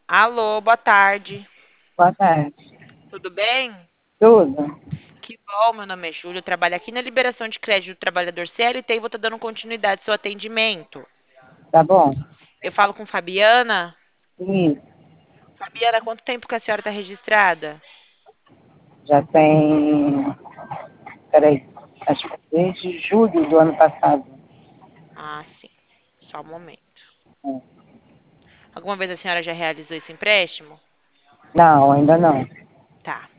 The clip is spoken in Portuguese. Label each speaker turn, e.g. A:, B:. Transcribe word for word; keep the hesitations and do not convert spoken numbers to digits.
A: Alô, boa tarde.
B: Boa tarde.
A: Tudo bem?
B: Tudo?
A: Que bom, meu nome é Júlio, eu trabalho aqui na liberação de crédito do trabalhador C L T e vou estar dando continuidade ao seu atendimento.
B: Tá bom?
A: Eu falo com Fabiana.
B: Isso.
A: Fabiana, quanto tempo que a senhora está registrada?
B: Já tem. Peraí. Acho que desde julho do ano passado.
A: Ah, sim. Só um momento.
B: É.
A: Alguma vez a senhora já realizou esse empréstimo?
B: Não, ainda não.
A: Tá.